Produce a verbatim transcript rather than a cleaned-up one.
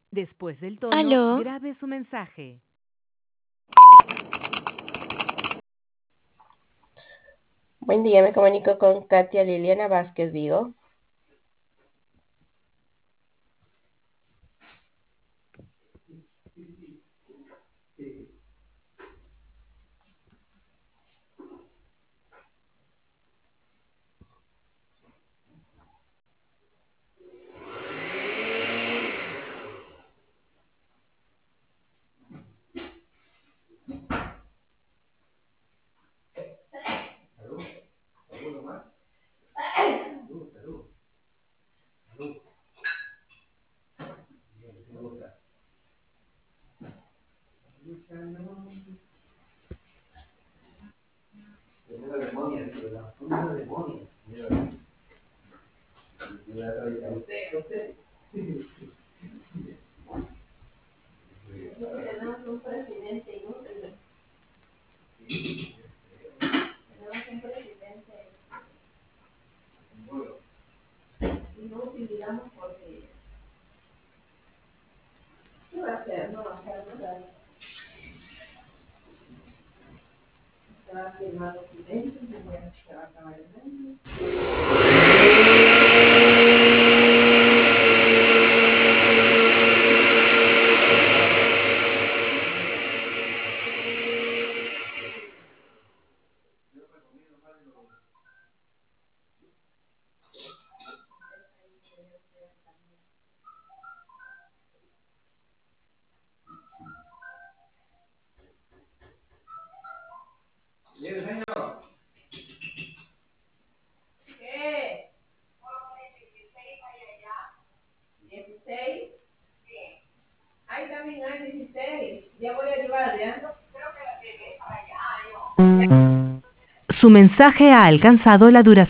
Después del tono, ¿Aló? grabe su mensaje. Buen día, me comunico con Katia Liliana Vázquez Vigo. Tenemos un presidente inútil. Tenemos un presidente inútil, digamos, porque ¿qué va a hacer? No va a hacer nada. Se va a firmar documentos, se va a acabar el mundo. ¿Qué? ¿dieciséis? Ahí también hay dieciséis. Ya voy a llevar, ¿ya? Su mensaje ha alcanzado la duración.